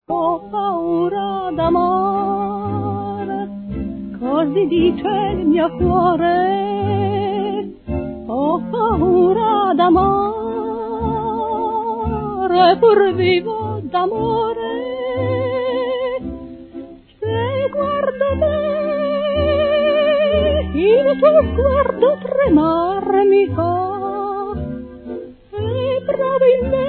ho paura d'amore, così dice il mio cuore, ho paura d'amore, pur vivo d'amore, se guardo te, il tuo sguardo tremar mi fa, e provo in me